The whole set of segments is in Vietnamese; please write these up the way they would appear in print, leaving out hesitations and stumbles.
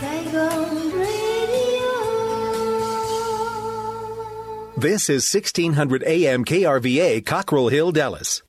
Saigon Radio. This is 1600 AM KRVA, Cockrell Hill, Dallas.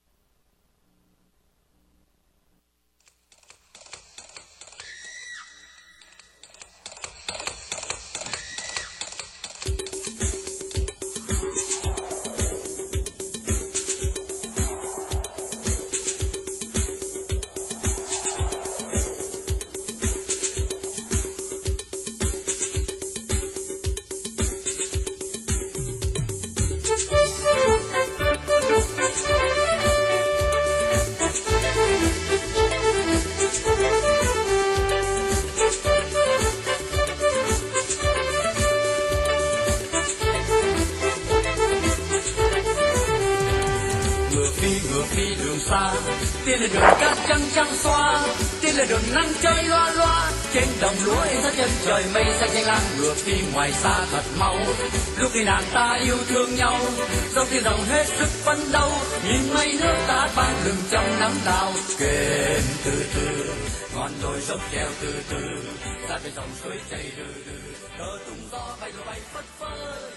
Tiên là đường cát trắng trắng xóa, tiên là đường nắng chơi loa loa. Trên đồng lúa in ra chân trời mây xanh xanh lam, ngược đi ngoài xa thật mau. Lúc đi nàng ta yêu thương nhau, dòng tiền rộng hết sức phấn đấu. Nhìn mây nước ta ban lừng trong nắng đào. Kềnh từ từ, ngọn đồi dốc treo từ từ, ra bên dòng suối chảy từ từ, cờ tung gió bay rồi bay phất phơ.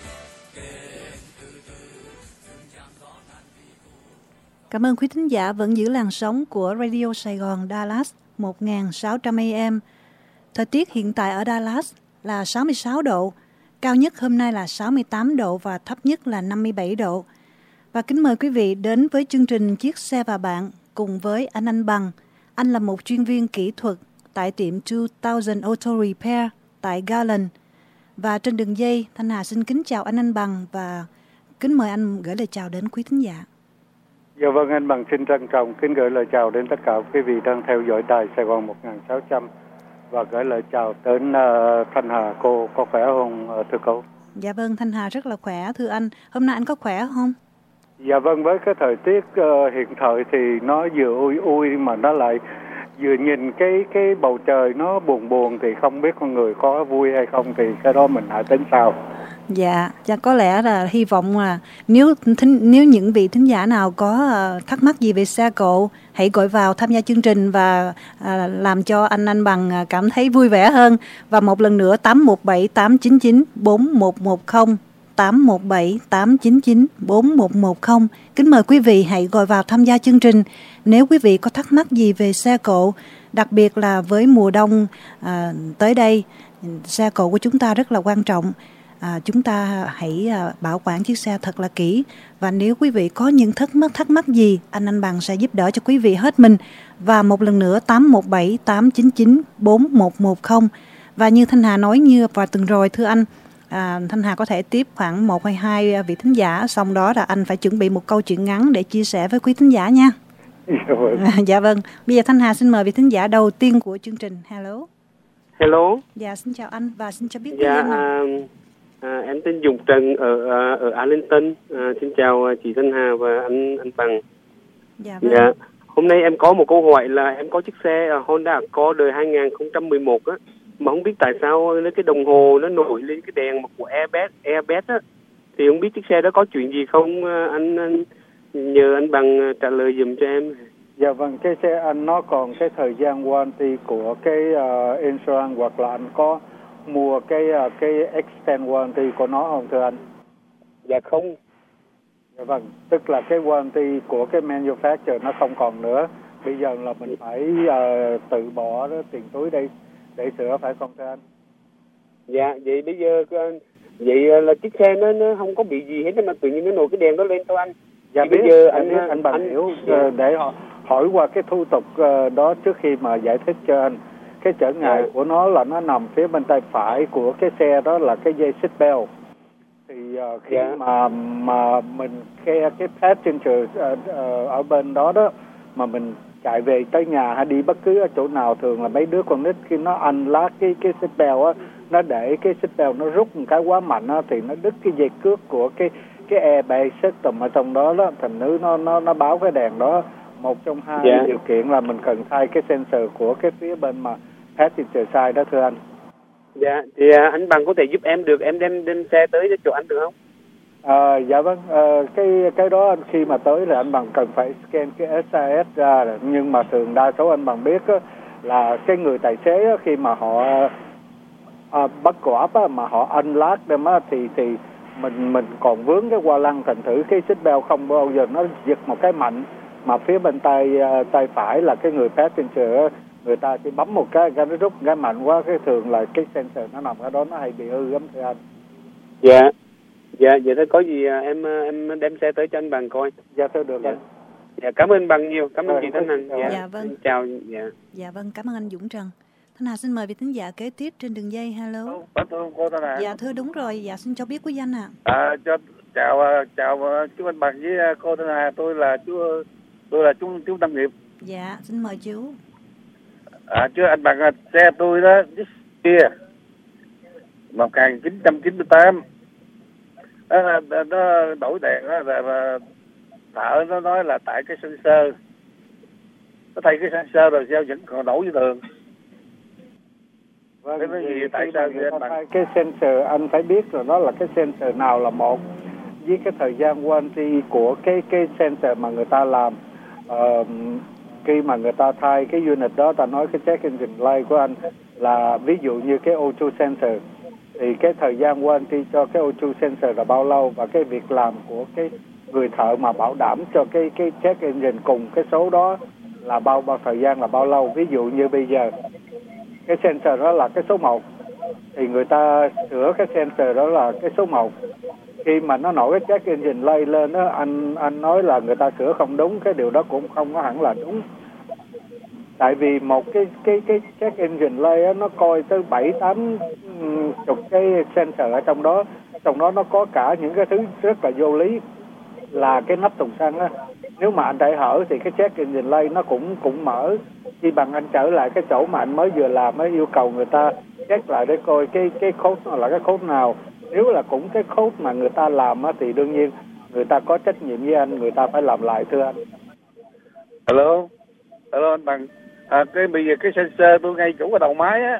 Kềnh từ từ, từng tràng gió ngàn vì phù. Cảm ơn quý thính giả vẫn giữ làn sóng của Radio Sài Gòn Dallas 1600 AM. Thời tiết hiện tại ở Dallas là 66 độ, cao nhất hôm nay là 68 độ và thấp nhất là 57 độ. Và kính mời quý vị đến với chương trình Chiếc xe và bạn cùng với anh Bằng. Anh là một chuyên viên kỹ thuật tại tiệm 2000 Auto Repair tại Garland. Và trên đường dây, Thanh Hà xin kính chào anh Bằng và kính mời anh gửi lời chào đến quý thính giả. Dạ vâng, anh Bằng xin trân trọng kính gửi lời chào đến tất cả quý vị đang theo dõi đài Sài Gòn 1600 và gửi lời chào đến Thanh Hà. Cô có khỏe không thưa cô? Dạ vâng, Thanh Hà rất là khỏe thưa anh. Hôm nay anh có khỏe không? Dạ vâng, với cái thời tiết hiện thời thì nó vừa ui ui mà nó lại vừa nhìn cái bầu trời nó buồn buồn thì không biết con người có vui hay không thì cái đó mình hãy tính sau. Dạ, có lẽ là hy vọng là nếu những vị thính giả nào có thắc mắc gì về xe cộ, hãy gọi vào tham gia chương trình và làm cho anh Bằng cảm thấy vui vẻ hơn. Và một lần nữa 817-899-4110, 817-899-4110. Kính mời quý vị hãy gọi vào tham gia chương trình. Nếu quý vị có thắc mắc gì về xe cộ, đặc biệt là với mùa đông tới đây, xe cộ của chúng ta rất là quan trọng. Chúng ta hãy bảo quản chiếc xe thật là kỹ. Và nếu quý vị có những thắc mắc gì, anh Bằng sẽ giúp đỡ cho quý vị hết mình. Và một lần nữa 817-899-4110. Và như Thanh Hà nói như vào tuần rồi thưa anh, Thanh Hà có thể tiếp khoảng 1 hay 2 vị thính giả, xong đó là anh phải chuẩn bị một câu chuyện ngắn để chia sẻ với quý thính giả nha. Dạ vâng. Bây giờ Thanh Hà xin mời vị thính giả đầu tiên của chương trình. Hello. Hello. Dạ, xin chào anh và xin cho biết em tên Dũng Trần ở Arlington. Xin chào chị Thanh Hà và anh Bằng. Dạ vâng. Dạ. Hôm nay em có một câu hỏi là em có chiếc xe Honda Accord đời 2011 á, mà không biết tại sao cái đồng hồ nó nổi lên cái đèn của airbag á, thì không biết chiếc xe đó có chuyện gì không, anh nhờ anh Bằng trả lời giùm cho em. Dạ vâng, cái xe anh nó còn cái thời gian warranty của cái insurance, hoặc là anh có mua cái extend warranty của nó không thưa anh? Dạ không. Dạ vâng, tức là cái warranty của cái manufacturer nó không còn nữa. Bây giờ là mình phải tự bỏ tiền túi đi để sửa, phải không thưa anh? Dạ, vậy bây giờ vậy là chiếc xe nó không có bị gì hết mà tự nhiên nó nổi cái đèn đó lên thôi anh. Dạ thì biết, bây giờ anh Bằng hiểu để hỏi qua cái thủ tục đó trước khi mà giải thích cho anh. Cái trở ngại của nó là nó nằm phía bên tay phải của cái xe, đó là cái dây seat belt. Thì khi mà mình khe cái passenger ở bên đó mà mình chạy về tới nhà hay đi bất cứ ở chỗ nào, thường là mấy đứa con nít khi nó unlock cái seat belt á, nó để cái seat belt nó rút một cái quá mạnh á, thì nó đứt cái dây cước của cái airbag system ở trong đó thành nữ nó báo cái đèn đó. Một trong hai điều kiện là mình cần thay cái sensor của cái phía bên mà passenger side đó thưa anh. Dạ, thì anh Bằng có thể giúp em được, em đem xe tới cho chỗ anh được không? Dạ vâng, cái đó khi mà tới là anh Bằng cần phải scan cái SIS ra, nhưng mà thường đa số anh Bằng biết là cái người tài xế khi mà họ bắt quả mà họ unlock đem á thì mình còn vướng cái qua lăng, thành thử cái seatbelt không bao giờ nó giật một cái mạnh, mà phía bên tay phải là cái người passenger, người ta chỉ bấm một cái nó rút cái mạnh quá, cái thường là cái sensor nó nằm ở đó nó hay bị hư lắm thưa anh. Dạ vậy thôi, có gì em đem xe tới cho anh Bằng coi. Dạ thưa được anh. Dạ cảm ơn Bằng nhiều, cảm ơn chị Thanh Hằng. Dạ vâng. Chào. Dạ vâng, cảm ơn anh Dũng Trần. Thanh Hà xin mời vị thính giả kế tiếp trên đường dây. Hello. Thưa cô Thanh Hà. Dạ thưa đúng rồi, dạ xin cho biết quý danh ạ. Chào chú anh Bằng với cô Thanh Hà, tôi là chú Tâm Nghiệp. Dạ xin mời chú. Chứ anh Bằng, xe tôi đó kia 1998 nó đổi đèn đó, và thợ nó nói là tại cái sensor, nó thay cái sensor rồi sao vẫn còn nổi như thường. Vâng, cái gì tại sao vậy anh Bằng? Cái sensor anh phải biết rồi, đó là cái sensor nào là một, với cái thời gian warranty của cái sensor mà người ta làm. Khi mà người ta thay cái unit đó, ta nói cái check engine light của anh là ví dụ như cái O2 sensor, thì cái thời gian warranty cho cái O2 sensor là bao lâu, và cái việc làm của cái người thợ mà bảo đảm cho cái check engine cùng cái số đó là bao thời gian là bao lâu. Ví dụ như bây giờ cái sensor đó là cái số 1 thì người ta sửa cái sensor đó là cái số 1. Khi mà nó nổi cái check engine light lên đó, anh nói là người ta sửa không đúng, cái điều đó cũng không có hẳn là đúng. Tại vì một cái check engine light đó, nó coi tới 7-8 chục cái sensor ở trong đó nó có cả những cái thứ rất là vô lý, là cái nắp thùng xăng á, nếu mà anh để hở thì cái check engine light nó cũng mở. Chỉ bằng anh trở lại cái chỗ mà anh mới vừa làm, mới yêu cầu người ta check lại để coi cái code nó là cái code nào. Nếu là cũng cái code mà người ta làm á, thì đương nhiên người ta có trách nhiệm với anh, người ta phải làm lại thưa anh. Hello anh Bằng. Cái bây giờ cái sensor tôi ngay chỗ cái đầu máy á,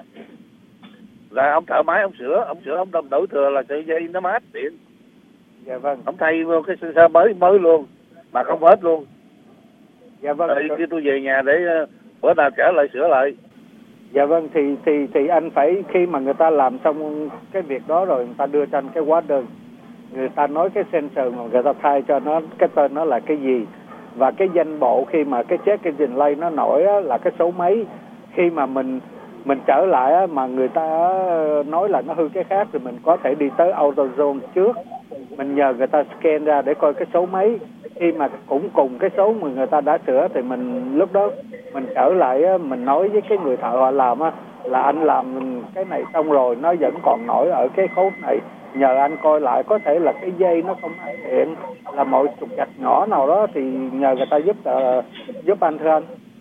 là ông thợ máy ông sửa ông đổi thừa là sợi dây nó mát điện. Dạ vâng. Ông thay vô cái sensor mới luôn mà không hết luôn. Dạ vâng. Rồi khi tôi về nhà để bữa nào trở lại sửa lại. Dạ vâng, thì anh phải, khi mà người ta làm xong cái việc đó rồi, người ta đưa cho anh cái hóa đơn, người ta nói cái sensor mà người ta thay cho nó cái tên nó là cái gì, và cái danh bộ khi mà cái check engine light nó nổi á, là cái số mấy. Khi mà mình trở lại á, mà người ta nói là nó hư cái khác, thì mình có thể đi tới AutoZone trước, mình nhờ người ta scan ra để coi cái số mấy. Khi mà cũng cùng cái số mà người ta đã sửa thì mình lúc đó mình trở lại á, mình nói với cái người thợ họ làm á, là anh làm cái này xong rồi nó vẫn còn nổi ở cái khốt này, nhờ anh coi lại, có thể là cái dây nó không ăn điện, là mọi trục trặc nhỏ nào đó, thì nhờ người ta giúp anh thưa anh.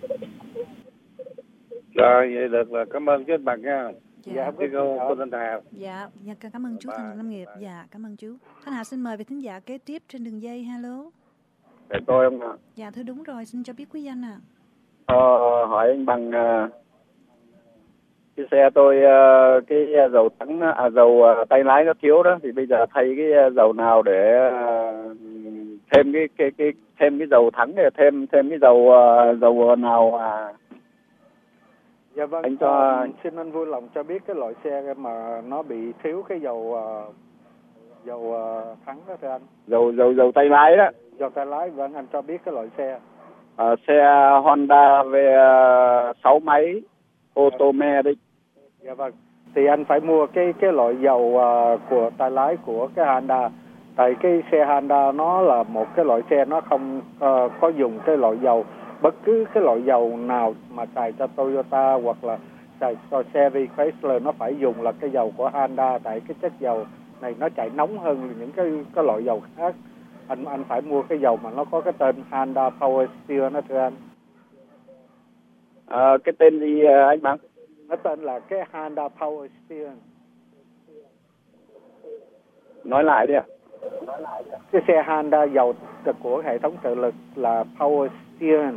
Rồi vậy được, là cảm ơn chú anh Bằng nha. Dạ, cô Thanh Hà. Dạ, cảm ơn chú Thanh Lâm Nghiệp. Dạ, cảm ơn chú. Thanh Hà xin mời vị thính giả kế tiếp trên đường dây. Hello. Để tôi không ạ? Dạ thưa đúng rồi, xin cho biết quý danh ạ. Hỏi anh Bằng, cái xe tôi cái dầu thắng, dầu tay lái nó thiếu đó, thì bây giờ thay cái dầu nào để thêm cái dầu thắng, để thêm cái dầu nào Dạ vâng, anh cho xin anh vui lòng cho biết cái loại xe mà nó bị thiếu cái dầu thắng đó thưa anh. Dầu tay lái đó. Dầu tay lái, vâng, anh cho biết cái loại xe. Xe Honda V6 máy automatic. Dạ vâng, thì anh phải mua cái loại dầu của tay lái của cái Honda. Tại cái xe Honda nó là một cái loại xe nó không có dùng cái loại dầu, bất cứ cái loại dầu nào mà xài cho Toyota hoặc là xài cho Chevy Chrysler nó phải dùng là cái dầu của Honda. Tại cái chất dầu này nó chạy nóng hơn những cái loại dầu khác. Anh phải mua cái dầu mà nó có cái tên Honda Power Steer đó thưa anh. Cái tên gì anh Bằng? Nó tên là cái Honda Power Steer. Nói lại đi ạ. Cái xe Honda dầu của hệ thống trợ lực là Power Steer.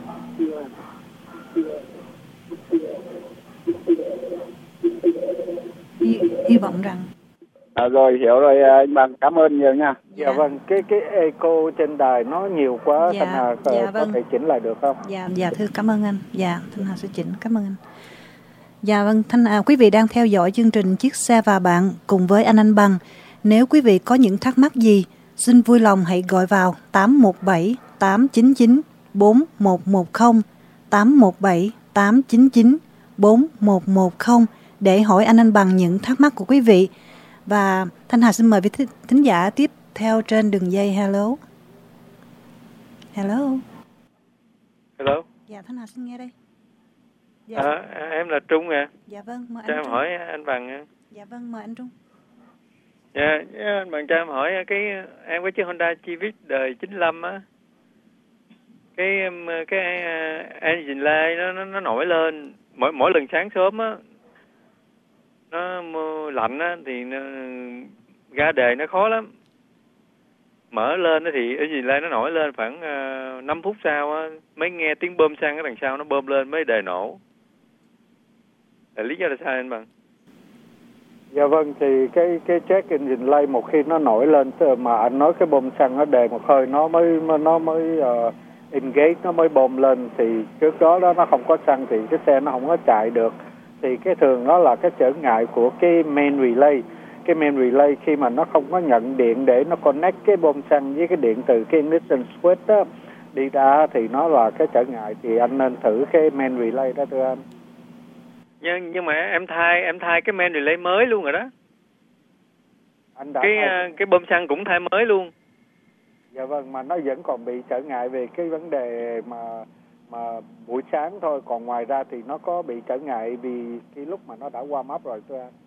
Hy vọng rằng rồi, hiểu rồi anh Bằng, cảm ơn nhiều nha. Dạ vâng, cái echo trên đài nó nhiều quá, Thanh Hà có thể chỉnh lại được không? Dạ thưa, cảm ơn anh. Dạ, Thanh Hà sẽ chỉnh, cảm ơn anh. Dạ vâng, quý vị đang theo dõi chương trình Chiếc Xe và Bạn cùng với anh Bằng. Nếu quý vị có những thắc mắc gì, xin vui lòng hãy gọi vào 817 899 4110, 817 899 4110 để hỏi anh Bằng những thắc mắc của quý vị. Và Thanh Hà xin mời quý thính giả tiếp theo trên đường dây. Hello. Hello. Hello. Dạ, Thanh Hà xin nghe đây. Dạ. Em là Trung à. Dạ vâng, mời anh cho Trung. Em hỏi anh Bằng nha. Dạ vâng, mời anh Trung. Dạ, anh Bằng cho em hỏi em có chiếc Honda Civic đời 95 á. Cái engine light nó nổi lên mỗi lần sáng sớm á, nó lạnh á thì ga đề nó khó lắm. Mở lên đó thì engine light nó nổi lên khoảng 5 phút sau á mới nghe tiếng bơm xăng ở đằng sau nó bơm lên mới đề nổ. Là lý do là sao anh Bằng? Dạ vâng, thì cái check engine light một khi nó nổi lên mà anh nói cái bơm xăng nó đề một hơi nó mới engage, nó mới bơm lên, thì trước đó nó không có xăng thì cái xe nó không có chạy được. Thì cái thường đó là cái trở ngại của cái main relay. Cái main relay khi mà nó không có nhận điện để nó connect cái bơm xăng với cái điện từ cái ignition switch đó đi ra thì nó là cái trở ngại. Thì anh nên thử cái main relay đó thưa anh. Nhưng mà em thay cái main relay mới luôn rồi đó. Anh đã cái bơm xăng cũng thay mới luôn. Dạ vâng, mà nó vẫn còn bị trở ngại về cái vấn đề mà buổi sáng thôi, còn ngoài ra thì nó có bị trở ngại vì cái lúc mà nó đã warm up rồi thưa anh.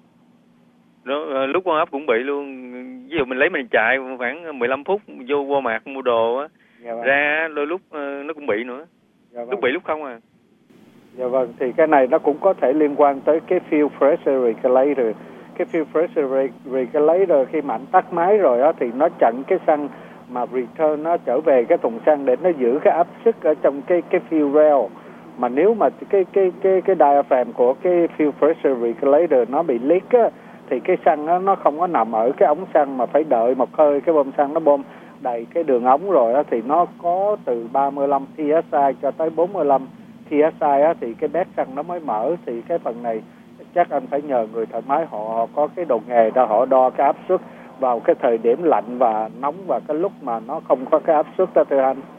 Lúc warm up cũng bị luôn. Ví dụ mình lấy mình chạy khoảng 15 phút vô Walmart mua đồ á, dạ vâng. Ra đôi lúc nó cũng bị nữa. Dạ vâng. Lúc bị lúc không à. Dạ vâng, thì cái này nó cũng có thể liên quan tới cái fuel pressure regulator. Cái fuel pressure regulator khi mà anh tắt máy rồi á thì nó chặn cái xăng mà return nó trở về cái thùng xăng để nó giữ cái áp suất ở trong cái fuel rail. Mà nếu mà cái diaphragm của cái fuel pressure regulator nó bị leak á thì cái xăng nó không có nằm ở cái ống xăng mà phải đợi một hơi cái bơm xăng nó bơm đầy cái đường ống rồi á thì nó có từ 35 psi cho tới 45 psi á thì cái bét xăng nó mới mở. Thì cái phần này chắc anh phải nhờ người thợ máy họ có cái đồ nghề đó, họ đo cái áp suất vào cái thời điểm lạnh và nóng và cái lúc mà nó không có cái áp suất đó thưa anh.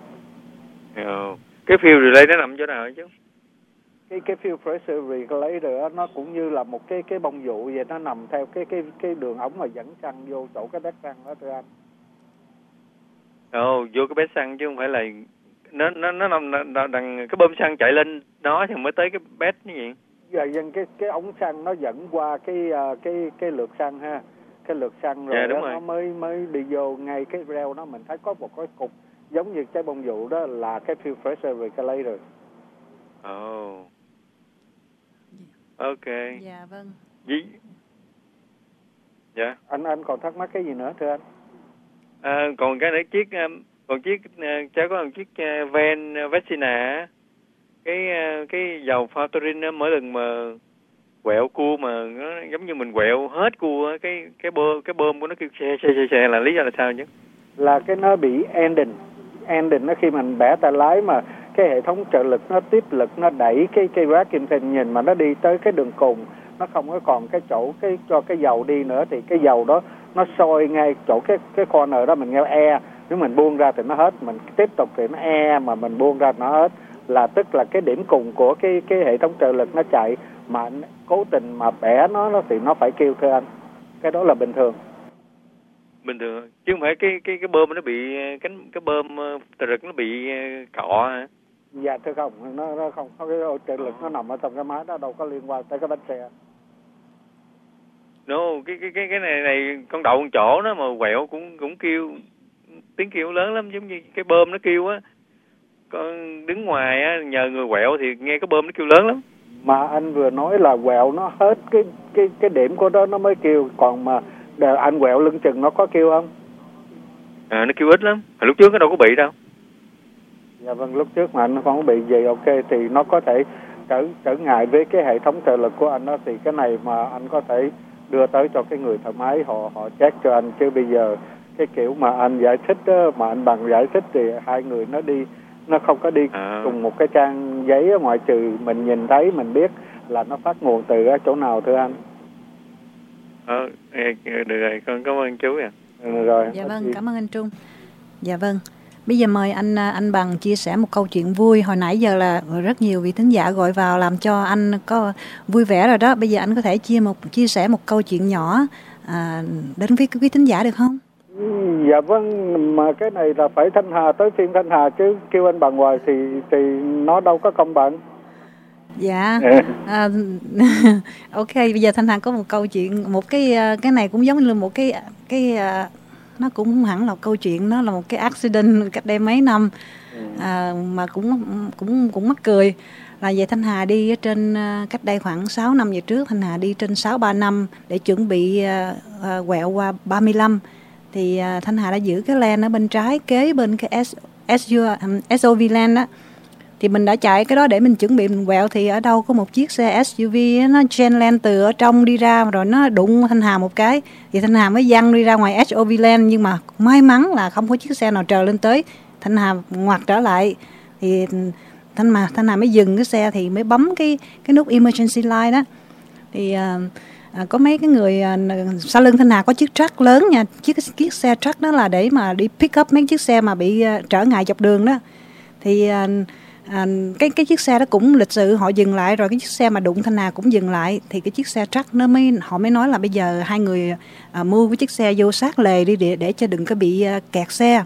Cái fuel relay nó nằm chỗ nào chứ? Cái fuel pressure regulator nó cũng như là một cái bông dụ vậy, nó nằm theo cái đường ống mà dẫn xăng vô chỗ cái bét xăng đó thưa anh. Vô cái bét xăng chứ không phải là nó nằm đằng cái bơm xăng chạy lên nó thì mới tới cái bét như vậy. Dạ dân cái ống xăng nó dẫn qua cái lượt xăng ha. Cái lượt xăng rồi, đó, nó mới đi vô ngay cái rail nó, mình thấy có một cái cục giống như cái bông dụ đó là cái fuel pressure regulator. Ok. Dạ vâng. Dạ. Anh còn thắc mắc cái gì nữa thưa anh? Còn cái nữa cháu có một chiếc Van Vecina, cái dầu Factorin mỗi lần mà quẹo cua mà nó giống như mình quẹo hết cua, cái bơm của nó kêu xe là lý do là sao chứ? Là cái nó bị ending nó khi mình bẻ tay lái mà cái hệ thống trợ lực nó tiếp lực nó đẩy cái vacuum engine mà nó đi tới cái đường cùng, nó không có còn cái chỗ cho cái dầu đi nữa thì cái dầu đó nó sôi ngay chỗ cái corner đó, mình nghe nếu mình buông ra thì nó hết, mình tiếp tục thì nó mà mình buông ra nó hết, là tức là cái điểm cùng của cái hệ thống trợ lực nó chạy mà anh cố tình mà bẻ nó thì nó phải kêu thưa anh. Cái đó là bình thường chứ không phải cái bơm nó bị cái bơm trợ lực nó bị cọ hả? Dạ thưa không, nó không có cái trợ lực nó nằm ở trong cái máy đó, đâu có liên quan tới cái bánh xe. Cái này con đậu một chỗ nó mà quẹo cũng kêu, tiếng kêu lớn lắm, giống như cái bơm nó kêu á. Con đứng ngoài á, nhờ người quẹo thì nghe cái bơm nó kêu lớn lắm. Mà anh vừa nói là quẹo nó hết cái điểm của đó nó mới kêu, còn mà anh quẹo lưng chừng nó có kêu không? Nó kêu ít lắm. Lúc trước nó đâu có bị đâu. Dạ vâng, lúc trước mà anh không có bị gì, ok, thì nó có thể trở ngại với cái hệ thống trợ lực của anh đó, thì cái này mà anh có thể đưa tới cho cái người thợ máy họ check cho anh, chứ bây giờ cái kiểu mà anh giải thích đó, mà anh Bằng giải thích thì hai người nó không có đi cùng một cái trang giấy, ngoại trừ mình nhìn thấy mình biết là nó phát nguồn từ ở chỗ nào thưa anh? Được rồi, con cảm ơn chú ạ. Rồi. Dạ vâng, cảm ơn anh Trung. Dạ vâng. Bây giờ mời anh Bằng chia sẻ một câu chuyện vui. Hồi nãy giờ là rất nhiều vị thính giả gọi vào làm cho anh có vui vẻ rồi đó. Bây giờ anh có thể chia sẻ một câu chuyện nhỏ đến với quý thính giả được không? Dạ vâng, mà cái này là phải Thanh Hà tới phiên Thanh Hà chứ kêu anh Bằng hoài thì nó đâu có công bằng. Dạ. Ok, bây giờ Thanh Hà có một câu chuyện, một cái này cũng giống như một cái nó cũng không hẳn là câu chuyện, nó là một cái accident cách đây mấy năm mà cũng mắc cười. Là vậy Thanh Hà đi ở trên cách đây khoảng 6 năm về trước, Thanh Hà đi trên 635 để chuẩn bị quẹo qua 35. Thì Thanh Hà đã giữ cái lane ở bên trái kế bên cái SUV lane đó. Thì mình đã chạy cái đó để mình chuẩn bị mình quẹo, thì ở đâu có một chiếc xe SUV nó chen lane từ ở trong đi ra, rồi nó đụng Thanh Hà một cái, thì Thanh Hà mới văng đi ra ngoài SUV lane. Nhưng mà may mắn là không có chiếc xe nào trèo lên tới. Thanh Hà ngoặt trở lại thì Thanh Hà mới dừng cái xe, thì mới bấm cái nút emergency light đó. Thì có mấy cái người sau lưng Thanh Hà có chiếc truck lớn nha, chiếc xe truck đó là để mà đi pick up mấy chiếc xe mà bị trở ngại dọc đường đó. Thì cái chiếc xe đó cũng lịch sự, họ dừng lại, rồi cái chiếc xe mà đụng Thanh Hà cũng dừng lại. Thì cái chiếc xe truck họ mới nói là bây giờ hai người move cái chiếc xe vô sát lề đi để cho đừng có bị kẹt xe.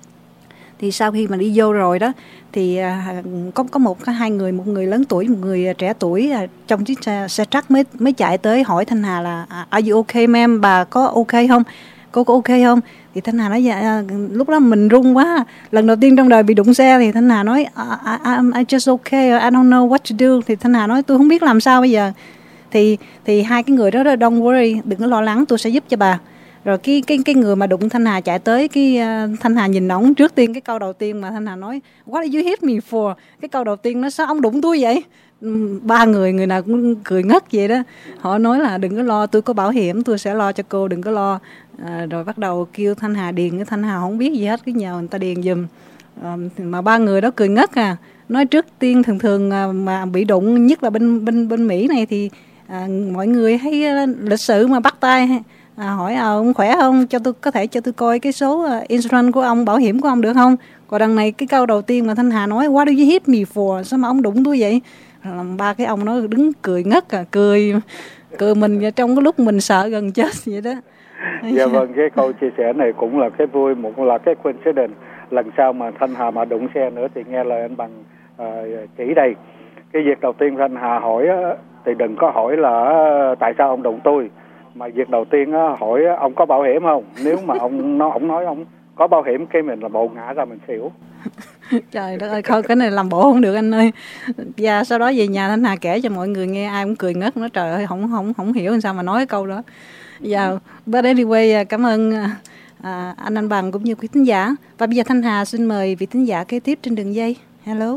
Thì sau khi mà đi vô rồi đó thì có hai người, một người lớn tuổi, một người trẻ tuổi trong chiếc xe truck mới chạy tới hỏi Thanh Hà là are you okay ma'am, bà có ok không, cô có ok không? Thì Thanh Hà nói dạ, lúc đó mình run quá, lần đầu tiên trong đời bị đụng xe. Thì Thanh Hà nói I just okay, I don't know what to do. Thì Thanh Hà nói tôi không biết làm sao bây giờ. Thì hai cái người đó don't worry, đừng có lo lắng, tôi sẽ giúp cho bà. Rồi cái người mà đụng Thanh Hà chạy tới, cái Thanh Hà nhìn ổng, trước tiên cái câu đầu tiên mà Thanh Hà nói what did you hit me for? Cái câu đầu tiên nó sao ông đụng tôi vậy? Ba người nào cũng cười ngất vậy đó. Họ nói là đừng có lo, tôi có bảo hiểm, tôi sẽ lo cho cô, đừng có lo. Rồi bắt đầu kêu Thanh Hà điền, cái Thanh Hà không biết gì hết, cứ nhờ người ta điền giùm. Mà ba người đó cười ngất nói trước tiên thường mà bị đụng, nhất là bên Mỹ này thì mọi người hay lịch sự mà bắt tay hỏi ông khỏe không, có thể cho tôi coi cái số insurance của ông, bảo hiểm của ông được không? Còn đằng này cái câu đầu tiên mà Thanh Hà nói what do you hit me for, sao mà ông đụng tôi vậy? Ba cái ông nó đứng cười ngất cười mình trong cái lúc mình sợ gần chết vậy đó. Dạ vâng, cái câu chia sẻ này cũng là cái vui, một là cái coincidence. Lần sau mà Thanh Hà mà đụng xe nữa thì nghe lời anh Bằng chỉ đây. Cái việc đầu tiên Thanh Hà hỏi thì đừng có hỏi là tại sao ông đụng tôi, mà việc đầu tiên hỏi ông có bảo hiểm không. Nếu mà ông nói ông có bảo hiểm, cái mình là bộ ngã ra mình xỉu. Trời đất ơi, thôi cái này làm bộ không được anh ơi. Và sau đó về nhà Thanh Hà kể cho mọi người nghe, ai cũng cười ngất, nói trời ơi không hiểu làm sao mà nói cái câu đó. But anyway, cảm ơn anh Bằng cũng như quý thính giả. Và bây giờ Thanh Hà xin mời vị thính giả kế tiếp trên đường dây. Hello.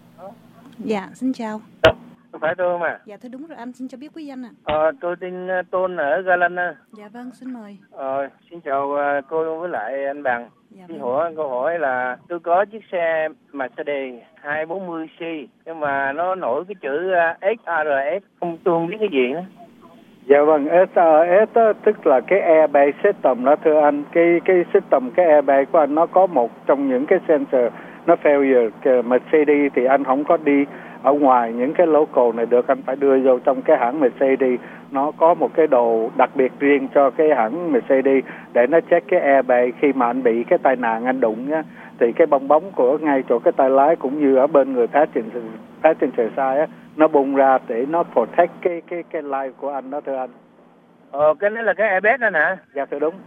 Dạ, xin chào. Không phải tôi không à? Dạ thưa đúng rồi anh, xin cho biết quý danh ạ. Tôi tên Tôn ở Galana. Dạ vâng, xin mời. Xin chào cô với lại anh Bằng. Dạ, xin hỏi câu hỏi là tôi có chiếc xe Mercedes 240C nhưng mà nó nổi cái chữ SRS, tôi không biết cái gì nữa. Dạ vâng, SRS đó, tức là cái airbag system đó thưa anh. Cái system, cái airbag của anh nó có một trong những cái sensor nó failure. Mercedes thì anh không có đi ở ngoài những cái local này được, anh phải đưa vô trong cái hãng Mercedes. Nó có một cái đồ đặc biệt riêng cho cái hãng Mercedes để nó check cái airbag. Khi mà anh bị cái tai nạn anh đụng á, thì cái bong bóng của ngay chỗ cái tay lái cũng như ở bên người passenger side á, nó bung ra để nó protect cái life của anh đó thưa anh. Cái đó là cái airbag đó nè. Dạ thưa đúng.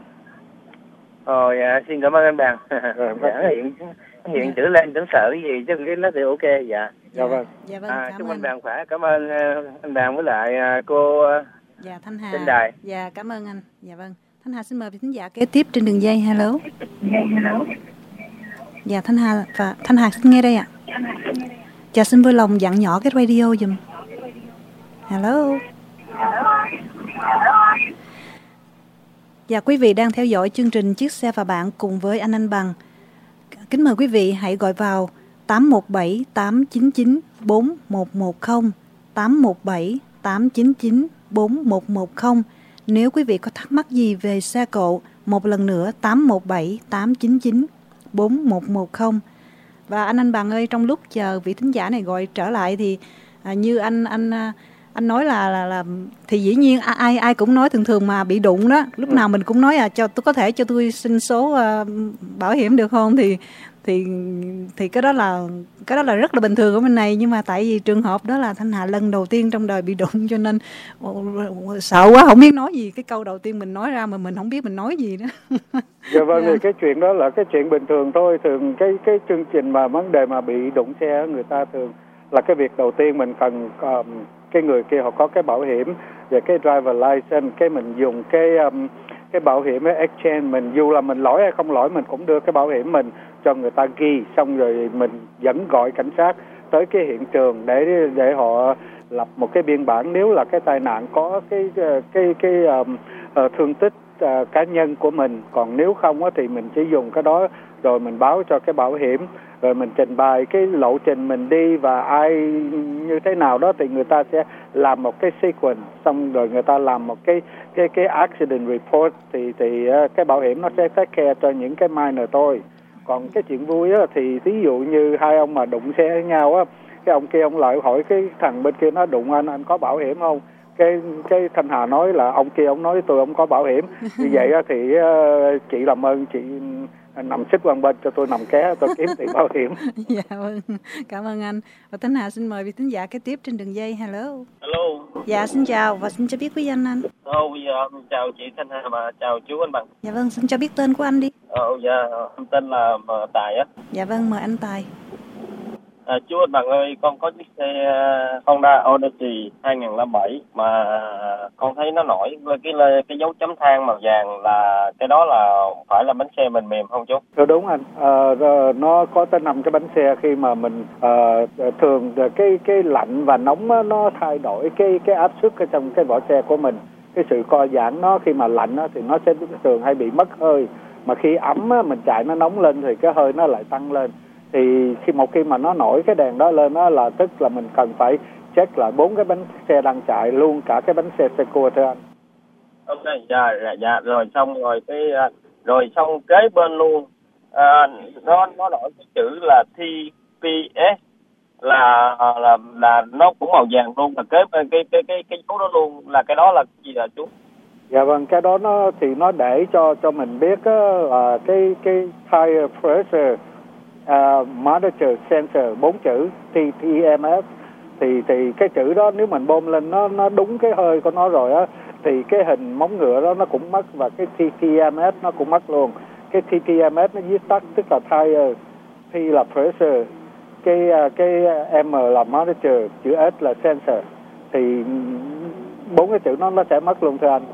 Dạ, xin cảm ơn anh Bằng. Hiện chữ lên tưởng sợ cái gì chứ cái nó thì ok. Dạ vâng. Dạ vâng, chúc anh Bằng khỏe. Cảm ơn anh Bằng với lại cô Thanh Hà trên đài. Dạ cảm ơn anh. Dạ vâng, Thanh Hà xin mời vị thính giả kế tiếp trên đường dây. Hello. Dạ Thanh Hà xin nghe đây ạ. Dạ xin vui lòng dặn nhỏ cái radio giùm. Hello. Dạ quý vị đang theo dõi chương trình Chiếc Xe và Bạn cùng với anh Bằng. Kính mời quý vị hãy gọi vào 817 899 4110 817 899 4110. Nếu quý vị có thắc mắc gì về xe cộ, một lần nữa 817 899 4110. Và anh Bằng ơi, trong lúc chờ vị thính giả này gọi trở lại thì như anh nói là thì dĩ nhiên ai cũng nói thường mà bị đụng đó, lúc nào mình cũng nói tôi có thể cho tôi xin số bảo hiểm được không, thì cái đó là rất là bình thường ở bên này. Nhưng mà tại vì trường hợp đó là Thanh Hà lần đầu tiên trong đời bị đụng, cho nên sợ quá không biết nói gì. Cái câu đầu tiên mình nói ra mà mình không biết mình nói gì đó. Dạ vâng, thì cái chuyện đó là cái chuyện bình thường thôi. Thường cái chương trình mà vấn đề mà bị đụng xe, người ta thường là cái việc đầu tiên mình cần cái người kia họ có cái bảo hiểm về cái driver license, cái mình dùng cái bảo hiểm với exchange, mình dù là mình lỗi hay không lỗi mình cũng đưa cái bảo hiểm mình cho người ta ghi, xong rồi mình vẫn gọi cảnh sát tới cái hiện trường để họ lập một cái biên bản nếu là cái tai nạn có cái thương tích cá nhân của mình. Còn nếu không thì mình chỉ dùng cái đó rồi mình báo cho cái bảo hiểm, rồi mình trình bày cái lộ trình mình đi và ai như thế nào đó, thì người ta sẽ làm một cái sequence, xong rồi người ta làm một cái accident report, thì cái bảo hiểm nó sẽ take care cho những cái minor thôi. Còn cái chuyện vui á, thì ví dụ như hai ông mà đụng xe với nhau á, cái ông kia ông lại hỏi cái thằng bên kia nó đụng anh có bảo hiểm không? Cái Thanh Hà nói là ông kia ông nói tôi không có bảo hiểm. Như vậy á, thì chị làm ơn chị nằm xích qua bên cho tôi nằm ké, tôi kiếm tiền bảo hiểm. Dạ vâng, cảm ơn anh. Và Thanh Hà xin mời vị thính giả kế tiếp trên đường dây. Hello. Dạ xin chào và xin cho biết quý danh anh. Bây giờ chào chị Thanh Hà và chào chú anh Bằng. Dạ vâng, xin cho biết tên của anh đi. Em tên là Tài á. Dạ vâng, mời anh Tài. Chú anh Bằng ơi, con có chiếc xe Honda Odyssey 2007 mà con thấy nó nổi với cái dấu chấm than màu vàng, là cái đó là phải là bánh xe mình mềm không chú? Đúng anh, nó có tới 5 cái bánh xe. Khi mà mình thường cái lạnh và nóng á, nó thay đổi cái áp suất ở trong cái vỏ xe của mình. Cái sự co giãn nó khi mà lạnh á, thì nó sẽ thường hay bị mất hơi, mà khi ấm á, mình chạy nó nóng lên thì cái hơi nó lại tăng lên. Thì khi mà nó nổi cái đèn đó lên đó là tức là mình cần phải check lại 4 cái bánh xe đang chạy, luôn cả cái bánh xe Sequoia thưa anh. Ok, dạ rồi xong kế bên luôn nó nổi cái chữ là TPS là nó cũng màu vàng luôn, là kế bên cái dấu đó luôn, là cái đó là cái gì hả chú? Dạ vâng, cái đó nó để cho mình biết là cái tire pressure monitor sensor 4 chữ TPMS, thì cái chữ đó nếu mình bơm lên nó đúng cái hơi của nó rồi á, thì cái hình móng ngựa đó nó cũng mất, và cái TPMS nó cũng mất luôn. Cái TPMS nó viết tắt tức là tire, P là pressure, cái M là monitor, chữ S là sensor, thì 4 cái chữ nó sẽ mất luôn thưa anh.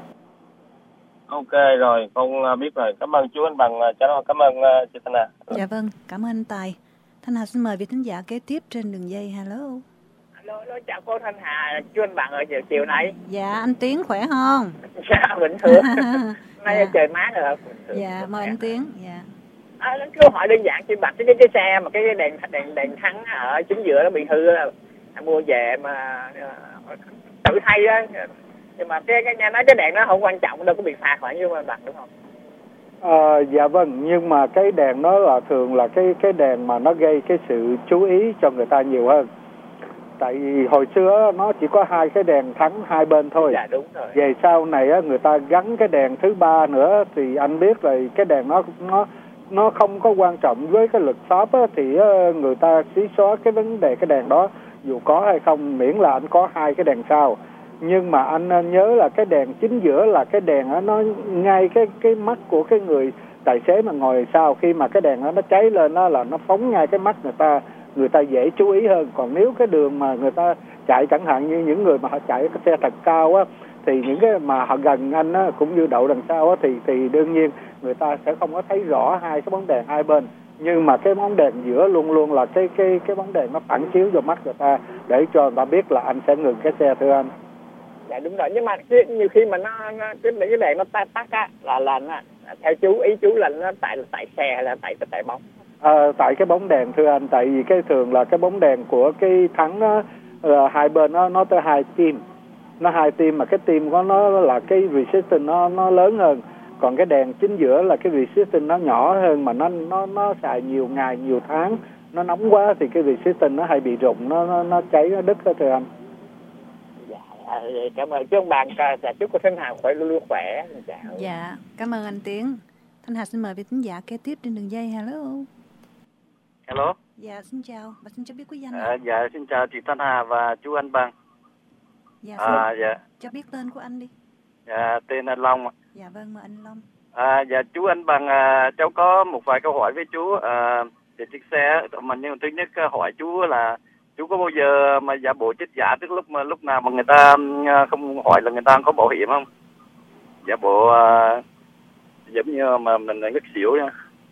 Ok rồi, con biết rồi. Cảm ơn chú anh Bằng, cảm ơn chị Thanh Hà. Dạ vâng, cảm ơn anh Tài. Thanh Hà xin mời vị thính giả kế tiếp trên đường dây. Hello. Chào cô Thanh Hà, chú anh Bằng ở chiều nay. Dạ, anh Tiến khỏe không? Dạ, bình thường. Nay trời mát rồi. Dạ, mời anh Tiến. Dạ. Câu hỏi đơn giản chị Bạch, cái xe mà cái đèn thắng ở chính giữa nó bị hư là mua về mà tự thay á. Nhưng mà cái đèn nó không quan trọng, đâu có bị phạt phải như mà Bằng đúng không? Dạ vâng, nhưng mà cái đèn đó là thường là cái đèn mà nó gây cái sự chú ý cho người ta nhiều hơn. Tại vì hồi xưa nó chỉ có 2 cái đèn thắng hai bên thôi. Dạ đúng rồi. Về sau này á, người ta gắn cái đèn thứ 3 nữa, thì anh biết rồi, cái đèn nó không có quan trọng với cái luật pháp á, thì người ta xí xóa cái vấn đề cái đèn đó dù có hay không, miễn là anh có 2 cái đèn sau. Nhưng mà anh nhớ là cái đèn chính giữa là cái đèn đó, nó ngay cái mắt của cái người tài xế mà ngồi sau, khi mà cái đèn đó nó cháy lên đó là nó phóng ngay cái mắt người ta dễ chú ý hơn. Còn nếu cái đường mà người ta chạy, chẳng hạn như những người mà họ chạy cái xe thật cao á, thì những cái mà họ gần anh á, cũng như đậu đằng sau á, thì đương nhiên người ta sẽ không có thấy rõ 2 cái bóng đèn hai bên. Nhưng mà cái bóng đèn giữa luôn luôn là cái bóng đèn nó phản chiếu vào mắt người ta để cho người ta biết là anh sẽ ngừng cái xe thưa anh. Dạ đúng rồi, nhưng mà nhiều khi mà cái đèn nó tắt á là theo ý chú là nó tại xe hay là tại bóng? Tại cái bóng đèn thưa anh, tại vì cái thường là cái bóng đèn của cái thắng á, hai bên nó tới 2 tim, nó 2 tim mà cái tim của nó là cái resistance nó lớn hơn, còn cái đèn chính giữa là cái resistance nó nhỏ hơn, mà nó xài nhiều ngày nhiều tháng, nó nóng quá thì cái resistance nó hay bị rụng, nó cháy, nó đứt đó thưa anh. Cảm ơn chú ông bạn, chúc cô Thanh Hà khỏe, luôn luôn khỏe. Dạ, cảm ơn anh Tiến. Thanh Hà xin mời vị thính giả kế tiếp trên đường dây. Hello. Hello. Dạ, xin chào và xin cho biết quý danh. Dạ, xin chào chị Thanh Hà và chú anh Bằng. Dạ, dạ. Cho biết tên của anh đi. Dạ, tên anh Long. Dạ vâng, mời anh Long. Dạ, chú anh Bằng, cháu có một vài câu hỏi với chú về chiếc xe. Nhưng thứ nhất hỏi chú là chú có bao giờ mà giả bộ chết giả trước lúc nào mà người ta không hỏi là người ta có bảo hiểm không? Giả bộ giống như mà mình ngất xỉu nha.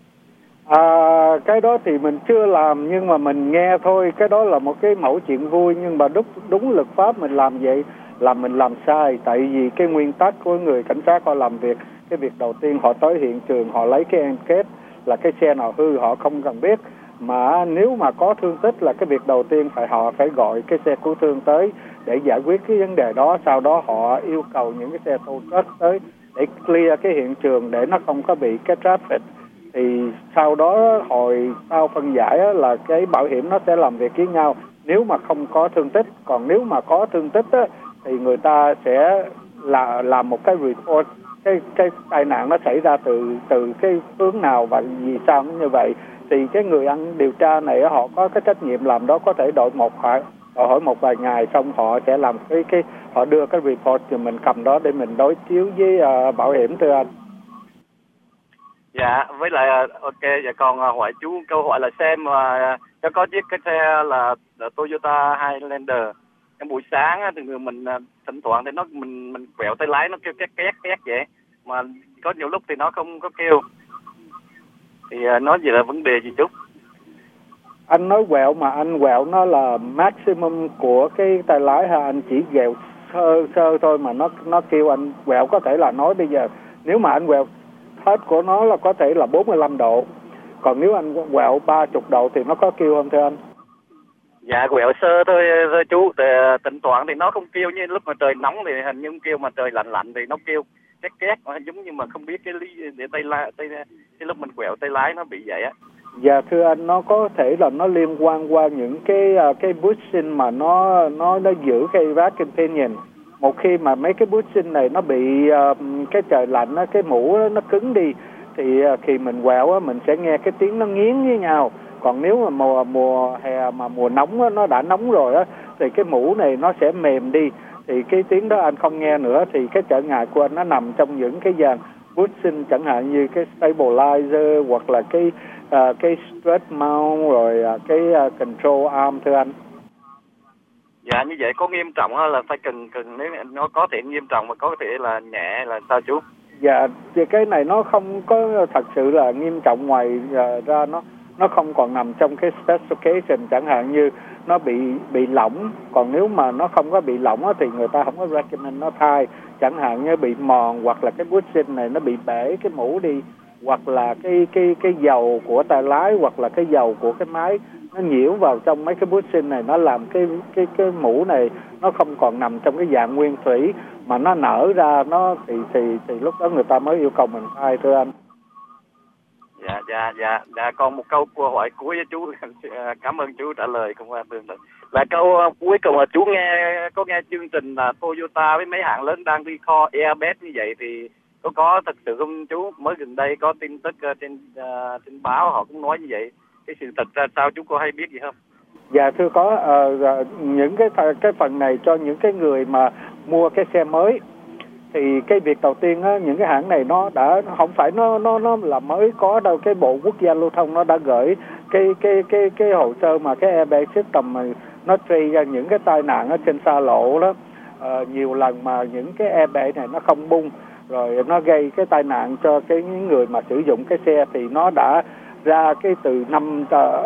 Cái đó thì mình chưa làm nhưng mà mình nghe thôi. Cái đó là một cái mẫu chuyện vui, nhưng mà đúng luật pháp mình làm vậy là mình làm sai. Tại vì cái nguyên tắc của người cảnh sát họ làm việc, cái việc đầu tiên họ tới hiện trường, họ lấy cái enquete là cái xe nào hư họ không cần biết, mà nếu mà có thương tích là cái việc đầu tiên họ phải gọi cái xe cứu thương tới để giải quyết cái vấn đề đó. Sau đó họ yêu cầu những cái xe tow truck tới để clear cái hiện trường để nó không có bị cái traffic. Thì sau đó sau phân giải là cái bảo hiểm nó sẽ làm việc với nhau nếu mà không có thương tích. Còn nếu mà có thương tích thì người ta sẽ làm một cái report cái tai nạn nó xảy ra từ cái hướng nào và vì sao nó như vậy. Thì cái người ăn điều tra này họ có cái trách nhiệm làm đó, có thể đợi hỏi một vài ngày, xong họ sẽ làm họ đưa cái report thì mình cầm đó để mình đối chiếu với bảo hiểm thưa anh. Dạ, với lại ok, dạ còn hỏi chú câu hỏi là xem mà cháu có chiếc cái xe là Toyota Highlander. Cái buổi sáng thì mình thỉnh thoảng thì mình quẹo tay lái nó kêu két vậy, mà có nhiều lúc thì nó không có kêu. Thì nói gì là vấn đề gì chú? Anh nói quẹo mà anh quẹo nó là maximum của cái tay lái hay anh chỉ quẹo sơ thôi mà nó kêu anh quẹo? Có thể là nói bây giờ nếu mà anh quẹo hết của nó là có thể là 45 độ, còn nếu anh quẹo 30 độ thì nó có kêu không thưa anh? Dạ quẹo sơ thôi chú, tỉnh thoảng thì nó không kêu, như lúc mà trời nóng thì hình như kêu, mà trời lạnh thì nó kêu két giống như mà không biết cái lý để cái lúc mình quẹo tay lái nó bị vậy á. Dạ thưa anh, nó có thể là nó liên quan qua những cái bushing mà nó giữ cái vacuum pinion. Một khi mà mấy cái bushing này nó bị cái trời lạnh cái mũ nó cứng đi thì khi mình quẹo mình sẽ nghe cái tiếng nó nghiến với nhau. Còn nếu mà mùa hè mà mùa nóng nó đã nóng rồi thì cái mũ này nó sẽ mềm đi, thì cái tiếng đó anh không nghe nữa. Thì cái trở ngại của anh nó nằm trong những cái dàn bushing, chẳng hạn như cái stabilizer hoặc là cái strut mount rồi cái control arm thưa anh. Dạ như vậy có nghiêm trọng là phải cần nếu nó có thể nghiêm trọng và có thể là nhẹ là sao chú? Dạ thì cái này nó không có thật sự là nghiêm trọng, ngoài ra nó không còn nằm trong cái specification, chẳng hạn như nó bị lỏng. Còn nếu mà nó không có bị lỏng thì người ta không có recommend nó thay, chẳng hạn như bị mòn hoặc là cái bushing này nó bị bể cái mũ đi, hoặc là cái dầu của tay lái hoặc là cái dầu của cái máy nó nhiễu vào trong mấy cái bushing này, nó làm cái mũ này nó không còn nằm trong cái dạng nguyên thủy mà nó nở ra nó thì lúc đó người ta mới yêu cầu mình thay thưa anh. Dạ còn một câu hỏi cuối với chú. Cảm ơn chú trả lời không tương tự. Là câu cuối cùng là chú có nghe chương trình là Toyota với mấy hãng lớn đang đi kho airbag như vậy thì có thật sự không chú? Mới gần đây có tin tức trên báo họ cũng nói như vậy. Cái sự thật ra sao chú có hay biết gì không? Dạ thưa có. Những cái phần này cho những cái người mà mua cái xe mới thì cái việc đầu tiên những cái hãng này nó đã không phải nó là mới có đâu. Cái Bộ Quốc gia Lưu thông nó đã gửi cái hồ sơ mà cái airbag system mà nó truy ra những cái tai nạn ở trên xa lộ đó, nhiều lần mà những cái airbag này nó không bung rồi nó gây cái tai nạn cho những người mà sử dụng cái xe. Thì nó đã ra cái từ năm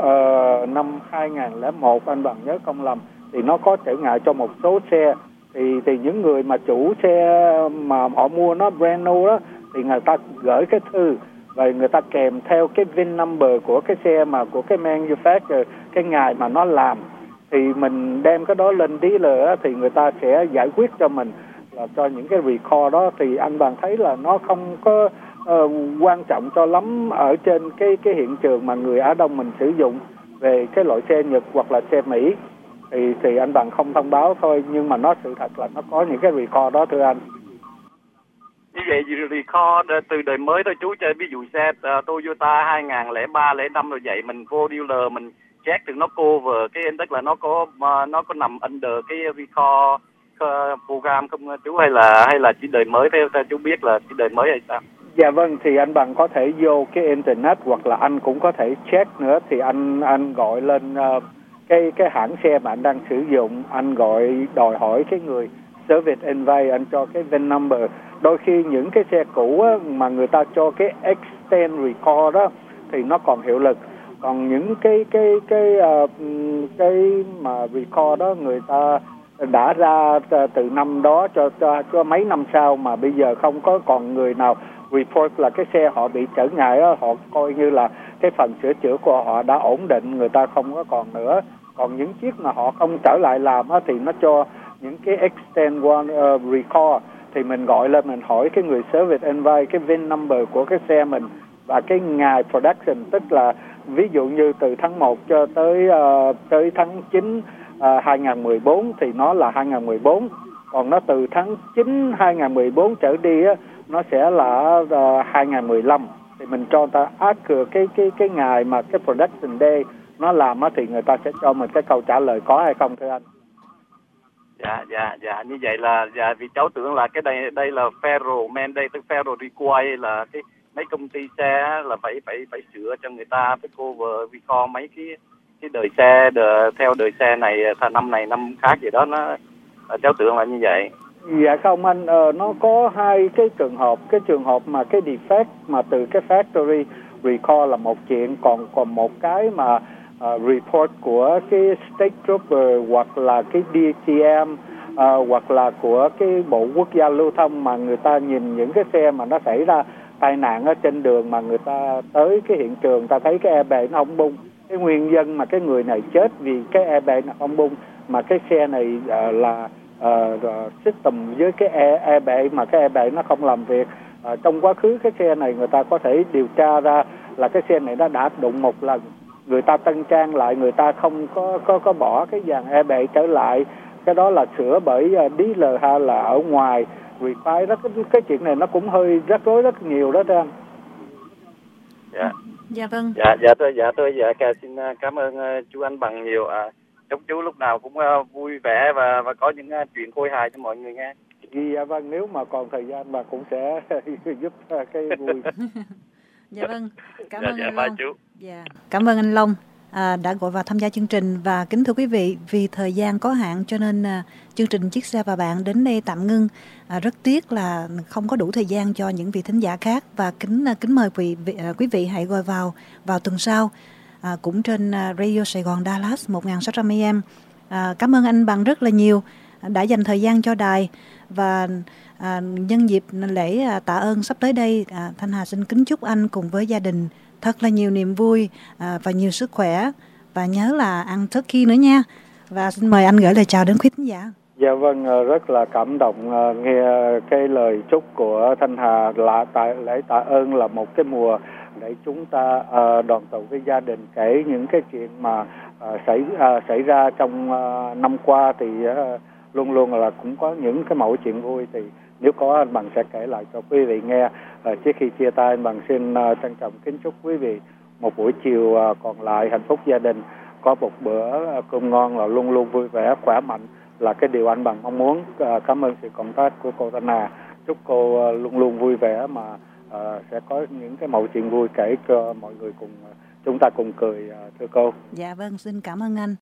2001 anh Bằng nhớ không lầm, thì nó có trở ngại cho một số xe. Thì những người mà chủ xe mà họ mua nó brand new đó thì người ta gửi cái thư và người ta kèm theo cái VIN number của cái xe mà của cái manufacturer, cái ngày mà nó làm. thì mình đem cái đó lên dealer á, thì người ta sẽ giải quyết cho mình là cho những cái recall đó. Thì anh bạn thấy là nó không có quan trọng cho lắm ở trên cái hiện trường mà người Á Đông mình sử dụng về cái loại xe Nhật hoặc là xe Mỹ, thì anh bạn không thông báo thôi, nhưng mà nó sự thật là nó có những cái recall đó thưa anh. Như vậy recall từ đời mới thôi chú, chơi ví dụ xe Toyota 2003, 05 rồi vậy mình vô dealer mình check thì nó cover cái tức là nó có nằm under cái recall program không chú, hay là chỉ đời mới theo chú biết là chỉ đời mới hay sao? Dạ vâng, thì anh bằng có thể vô cái internet hoặc là anh cũng có thể check nữa, thì anh gọi lên cái hãng xe mà anh đang sử dụng, anh gọi đòi hỏi cái người service envy, anh cho cái VIN number. Đôi khi những cái xe cũ á, mà người ta cho cái extend recall đó thì nó còn hiệu lực, còn những cái mà recall đó người ta đã ra từ năm đó cho mấy năm sau mà bây giờ không có còn người nào report là cái xe họ bị trở ngại đó, họ coi như là cái phần sửa chữa của họ đã ổn định, người ta không có còn nữa. Còn những chiếc mà họ không trở lại làm á, thì nó cho những cái extend recall, thì mình gọi lên mình hỏi cái người service envy cái VIN number của cái xe mình và cái ngày production, tức là ví dụ như từ tháng 1 cho tới tháng 9 2014 thì nó là 2014, còn nó từ tháng 9 2014 trở đi á, nó sẽ là 2015. Thì mình cho người ta accurate cái ngày mà cái production day nó làm á, thì người ta sẽ cho mình cái câu trả lời có hay không thưa anh. Dạ như vậy là vì cháu tưởng là cái đây là federal mandate, tức federal require là cái mấy công ty xe là phải sửa cho người ta, phải cover recall mấy cái đời xe theo đời xe này năm này năm khác gì đó, nó cháu tưởng là như vậy. Dạ không anh, nó có hai cái trường hợp mà cái defect mà từ cái factory recall là một chuyện, còn một cái mà report của cái state trooper hoặc là cái DTM hoặc là của cái bộ quốc gia lưu thông, mà người ta nhìn những cái xe mà nó xảy ra tai nạn ở trên đường mà người ta tới cái hiện trường, ta thấy cái airbag nó không bung. Cái nguyên nhân mà cái người này chết vì cái airbag nó không bung, mà cái xe này là system với cái airbag mà cái airbag nó không làm việc. Trong quá khứ cái xe này người ta có thể điều tra ra là cái xe này nó đã đụng một lần, người ta tân trang lại, người ta không có bỏ cái dàn airbag trở lại, cái đó là sửa bởi dealer hay là ở ngoài require đó. Cái chuyện này nó cũng hơi rắc rối rất nhiều đó anh. Dạ vâng. Tôi xin cảm ơn chú Anh Bằng nhiều. Chúc chú lúc nào cũng vui vẻ và có những chuyện khôi hài cho mọi người nghe. Dạ vâng, nếu mà còn thời gian mà cũng sẽ giúp cái vui. Dạ vâng, cảm ơn anh Long. Chú. Dạ, cảm ơn anh Long đã gọi vào tham gia chương trình. Và kính thưa quý vị, vì thời gian có hạn cho nên chương trình Chiếc Xe và Bạn đến đây tạm ngưng. Rất tiếc là không có đủ thời gian cho những vị thính giả khác, và kính mời quý vị hãy gọi vào tuần sau cũng trên Radio Sài Gòn Dallas 1600 AM. Cảm ơn anh Bằng rất là nhiều đã dành thời gian cho đài. Và nhân dịp lễ tạ ơn sắp tới đây, Thanh Hà xin kính chúc anh cùng với gia đình thật là nhiều niềm vui và nhiều sức khỏe, và nhớ là ăn turkey nữa nha. Và xin mời anh gửi lời chào đến quý khán giả. Dạ vâng, rất là cảm động nghe cái lời chúc của Thanh Hà. Lễ tạ ơn là một cái mùa để chúng ta đoàn tụ với gia đình, kể những cái chuyện mà xảy ra trong năm qua, thì luôn luôn là cũng có những cái mẩu chuyện vui. Thì nếu có, anh Bằng sẽ kể lại cho quý vị nghe. Trước khi chia tay, anh Bằng xin trân trọng kính chúc quý vị một buổi chiều còn lại hạnh phúc gia đình, có một bữa cơm ngon, là luôn luôn vui vẻ khỏe mạnh, là cái điều anh Bằng mong muốn. Cảm ơn sự cộng tác của cô Thanh Hà. Chúc cô luôn luôn vui vẻ, mà sẽ có những cái mẩu chuyện vui kể cho mọi người chúng ta cùng cười, thưa cô. Dạ vâng, xin cảm ơn anh.